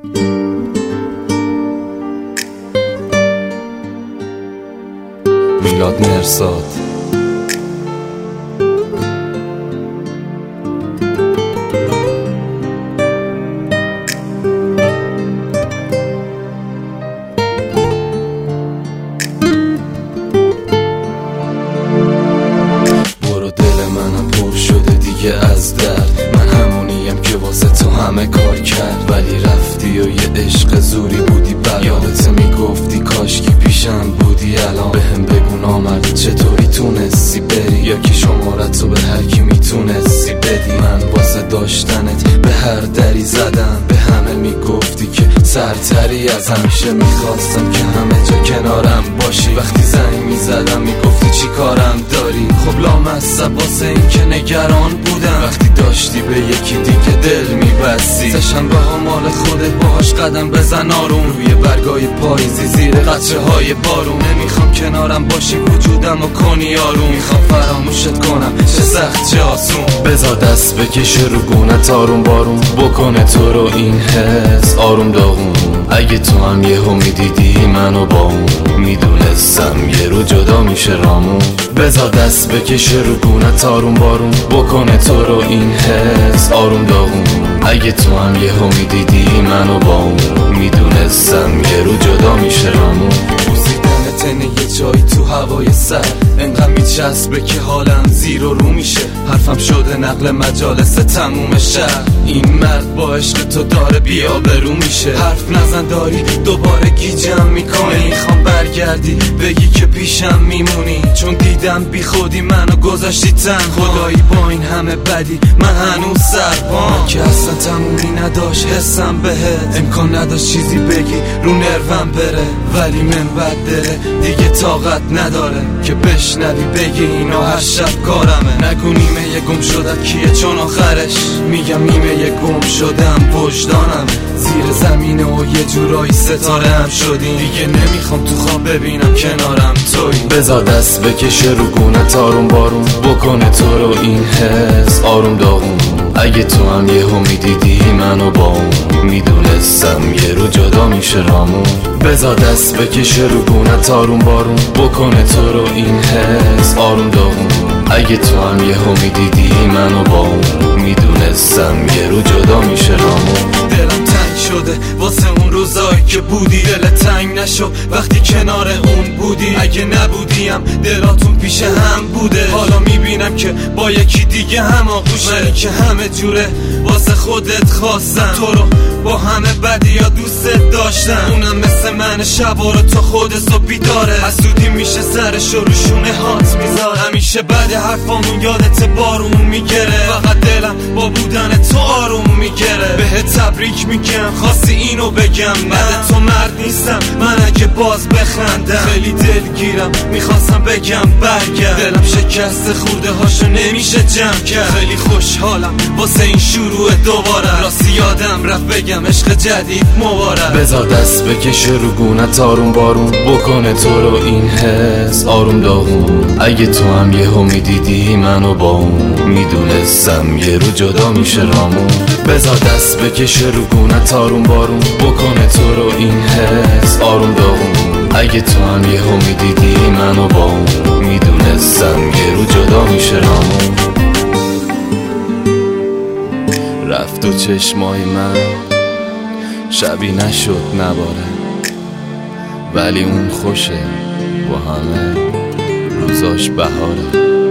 میلاد مرزاد. برو دل منم پر شده دیگه از درد، من همونیم که واسه تو همه کار کرد، ولی رفتی و یه عشق زوری بودی بلا. یادت میگفتی کاشکی پیشم بودی الان، بهم بگو نامرد چطوری تونستی بری، یا که شمارتو به هر کی میتونستی بدی. من واسه داشتنت به هر دری زدم، به همه میگفتی که سرتری از همیشه، میخواستم که همه جا کنارم باشی، وقتی زنگ میزدم میگفتی چی کارم داری. خب لامصب واسه این که نگران بودم، وقتی داشتی به یکی دیگه دل میبستی. سشنبه ها مال خودت باهاش قدم بزن آروم، روی برگای پاییزی زیر قطره های بارون. نمیخوام کنارم باشی وجودم و کنی آروم، میخوام فراموشت کنم چه سخت چه آسون. بذار دست بکشه رو گونت آروم بارون، بکنه تو رو این حس آروم داغون. اگه تو هم یهو میدیدی منو با اون، میدونستم یه رو جدا میشه رامون. بذار دست بکشه رو گونت آروم بارون، بکنه تو رو این حس آروم داغون. اگه تو هم یهو میدیدی منو با اون، میدونستم یه رو جدا میشه رامون. تنه یه جایی تو هوای سر انقدر میچسبه که حالم زیر و رو میشه، حرفم شده نقل مجالس تموم شهر. این مرد با عشق تو داره بیا برو میشه، حرف نزن داری دوباره گیجم میکنی. میخوام برگردی بگی که پیشم میمونی، چون دیدم بی خودی منو گذاشتی تنها. خدایی با این همه بدی من هنوز سرپام، که اصلا تمومی نداشت حسم بهت، امکان نداشت چیزی بگی رو نروم بره، ولی من بد داره دیگه طاقت نداره که بشنوی بگی اینا هر شب کارمه. نگو نیمه یه گم شدت کیه چون آخرش میگم نیمه یه گم شدم وجدانم زیر زمینه و یه جورایی ستاره هم شدیم. دیگه نمیخوام تو خواب ببینم کنارم توی. بذار دست بکشه رو گونت آروم بارون، بکنه تو رو این حس آروم داغون. اگه تو هم یهو میدیدی منو با اون، میدونستم یه رو جدا میشه رامون. بذار دست بکشه رو گونت آروم بارون، بکنه تو رو این حس آروم داغون. اگه تو هم یهو میدیدی منو با اون، میدونستم یه رو جدا میشه رامون. دلم تنگ شده واسه اون روزایی که بودی، دل تنگ نشو وقتی کنار اون بودی. اگه نبودیم دلاتون پیش هم بوده، حالا میبینم که با یکی دیگه هم آغوشه. منی که همه جوره واسه خودت خواستم، تو رو با همه بدی یا دوستت داشتم. اونم مثل من شبا رو تو خودت و بیداره، حسودی میشه سرش رو شونه هات میذاره. همیشه بعد حرفامون یادت بارون میگره، فقط دلم با بودن تو آروم میگره. بهت تبریک میگم خواستی اینو بگم، بعد تو مرد نیستم من اگه باز بخندم. خیلی دلگیرم میخواستم بگم برگرد، دلم شکست خورده هاشو نمیشه جمع کرد. خیلی خوشحالم واسه این شروع دوباره، راستی یادم رفت بگم عشق جدید مبارک. بذار دست بکشه رو گونت آروم بارون، بکنه تو رو این حس آروم داغون. اگه تو هم یهو میدیدی منو با اون، میدونستم یه رو جدا میشه رامون. بذار دست بکشه رو گونت آروم بارون، بکنه تو رو این حس آروم داغون. اگه تو هم یهو میدیدی منو با اون، میدونستم یه رو جدا میشه رامون. رفت و چشمای من شبی نشد نباره، ولی اون خوشه با همه روزاش بهاره.